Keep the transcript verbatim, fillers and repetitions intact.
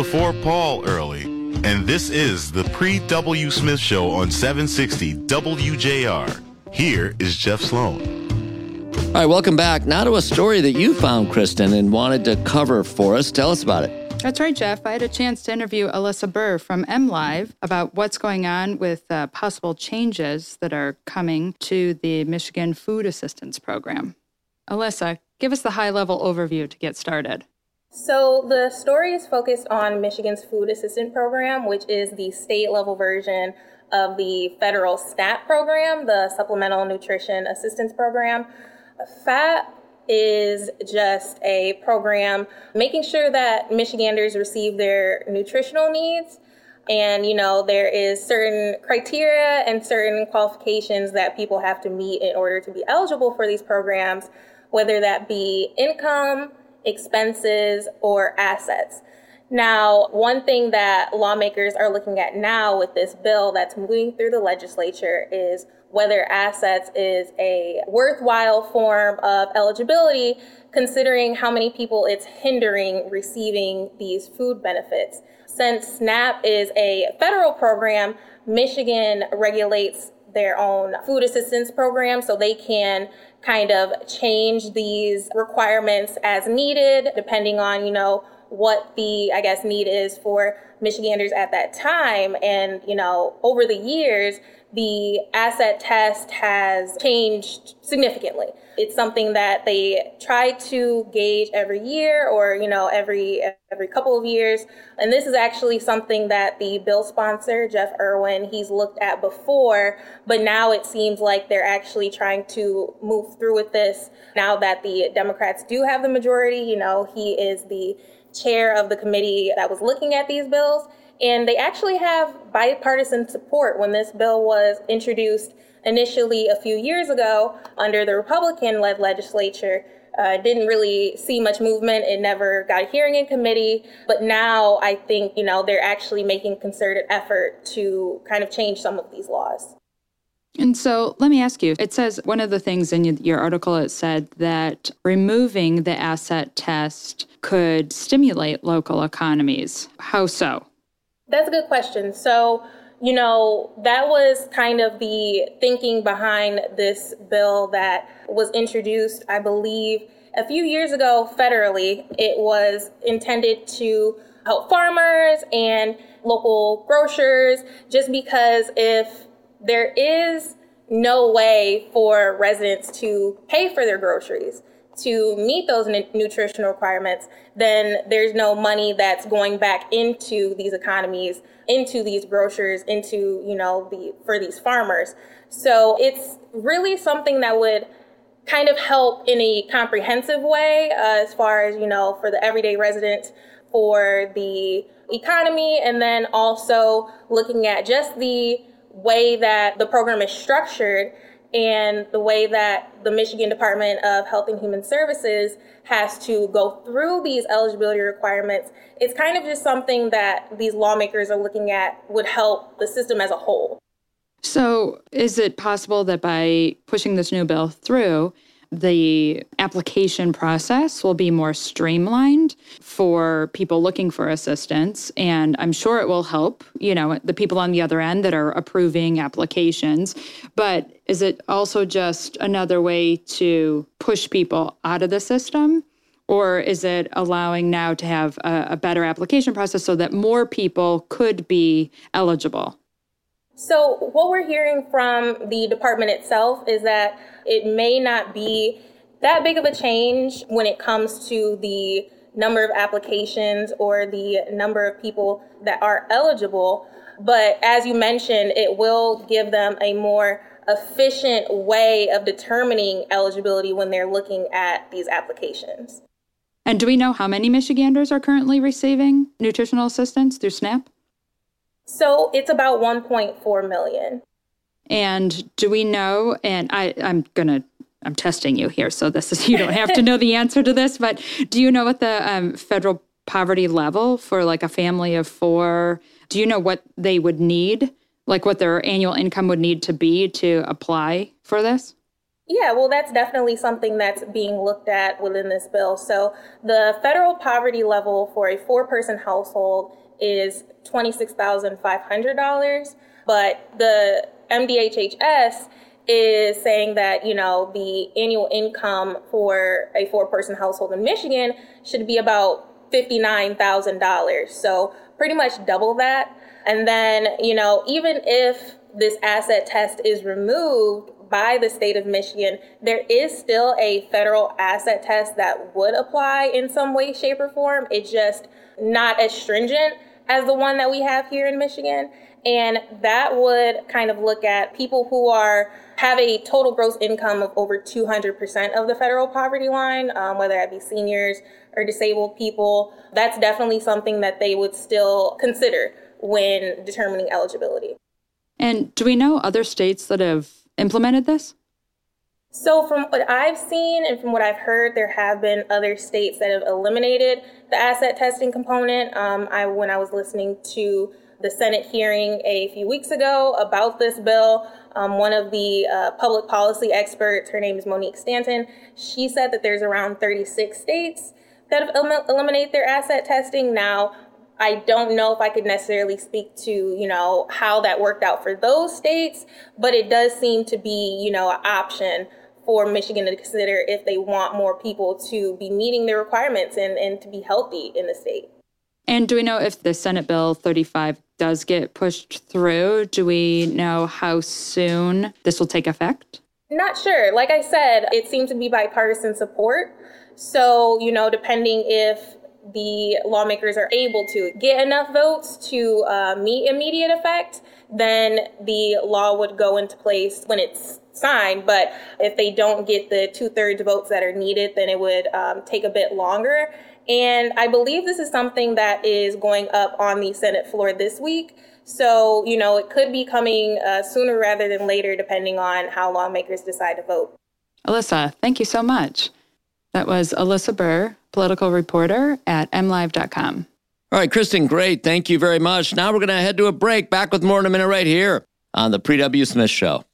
before Paul early, and this is the Pre-W. Smith Show on seven sixty W J R. Here is Jeff Sloan. All right, welcome back. Now to a story that you found, Kristen, and wanted to cover for us. Tell us about it. That's right, Jeff. I had a chance to interview Alyssa Burr from MLive about what's going on with uh, possible changes that are coming to the Michigan Food Assistance Program. Alyssa, give us the high-level overview to get started. So the story is focused on Michigan's Food Assistance Program, which is the state-level version of the federal SNAP program, the Supplemental Nutrition Assistance Program. F A P is just a program making sure that Michiganders receive their nutritional needs. And, you know, there is certain criteria and certain qualifications that people have to meet in order to be eligible for these programs, whether that be income, expenses, or assets. Now, one thing that lawmakers are looking at now with this bill that's moving through the legislature is whether assets is a worthwhile form of eligibility, considering how many people it's hindering receiving these food benefits. Since SNAP is a federal program, Michigan regulates their own food assistance program, so they can kind of change these requirements as needed, depending on, you know, what the, I guess, need is for Michiganders at that time. And, you know, over the years, the asset test has changed significantly. It's something that they try to gauge every year or, you know, every every couple of years. And this is actually something that the bill sponsor, Jeff Irwin, he's looked at before, but now it seems like they're actually trying to move through with this now that the Democrats do have the majority. You know, he is the chair of the committee that was looking at these bills. And they actually have bipartisan support. When this bill was introduced initially a few years ago under the Republican-led legislature, uh, didn't really see much movement. It never got a hearing in committee. But now I think, you know, they're actually making concerted effort to kind of change some of these laws. And so let me ask you, it says one of the things in your article, it said that removing the asset test could stimulate local economies. How so? That's a good question. So, you know, that was kind of the thinking behind this bill that was introduced, I believe, a few years ago federally. It was intended to help farmers and local grocers, just because if there is no way for residents to pay for their groceries, to meet those n- nutritional requirements, then there's no money that's going back into these economies, into these grocers, into, you know, the for these farmers. So it's really something that would kind of help in a comprehensive way uh, as far as, you know, for the everyday resident, for the economy, and then also looking at just the way that the program is structured and the way that the Michigan Department of Health and Human Services has to go through these eligibility requirements. It's kind of just something that these lawmakers are looking at would help the system as a whole. So is it possible that by pushing this new bill through, the application process will be more streamlined for people looking for assistance? And I'm sure it will help, you know, the people on the other end that are approving applications. But is it also just another way to push people out of the system? Or is it allowing now to have a, a better application process so that more people could be eligible? So what we're hearing from the department itself is that it may not be that big of a change when it comes to the number of applications or the number of people that are eligible. But as you mentioned, it will give them a more efficient way of determining eligibility when they're looking at these applications. And do we know how many Michiganders are currently receiving nutritional assistance through SNAP? So it's about one point four million. And do we know, and I, I'm going to, I'm testing you here, so this is, you don't have to know the answer to this, but do you know what the um, federal poverty level for like a family of four, do you know what they would need, like what their annual income would need to be to apply for this? Yeah, well, that's definitely something that's being looked at within this bill. So the federal poverty level for a four-person household is twenty-six thousand five hundred dollars, but the M D H H S is saying that, you know, the annual income for a four-person household in Michigan should be about fifty-nine thousand dollars. So pretty much double that. And then, you know, even if this asset test is removed by the state of Michigan, there is still a federal asset test that would apply in some way, shape, or form. It's just not as stringent as the one that we have here in Michigan. And that would kind of look at people who are have a total gross income of over two hundred percent of the federal poverty line, um, whether that be seniors or disabled people. That's definitely something that they would still consider when determining eligibility. And do we know other states that have implemented this? So from what I've seen and from what I've heard, there have been other states that have eliminated the asset testing component. Um, I when I was listening to the Senate hearing a few weeks ago about this bill, um, one of the uh, public policy experts, her name is Monique Stanton, she said that there's around thirty-six states that have elim- eliminated their asset testing. Now, I don't know if I could necessarily speak to, you know, how that worked out for those states, but it does seem to be, you know, an option for Michigan to consider if they want more people to be meeting their requirements and, and to be healthy in the state. And do we know if the Senate Bill thirty-five does get pushed through? Do we know how soon this will take effect? Not sure. Like I said, it seems to be bipartisan support. So, you know, depending if the lawmakers are able to get enough votes to uh, meet immediate effect, then the law would go into place when it's signed. But if they don't get the two-thirds votes that are needed, then it would um, take a bit longer. And I believe this is something that is going up on the Senate floor this week. So, you know, it could be coming uh, sooner rather than later, depending on how lawmakers decide to vote. Alyssa, thank you so much. That was Alyssa Burr, political reporter at M live dot com. All right, Kristen, great. Thank you very much. Now we're going to head to a break. Back with more in a minute right here on The Pre W. Smith Show.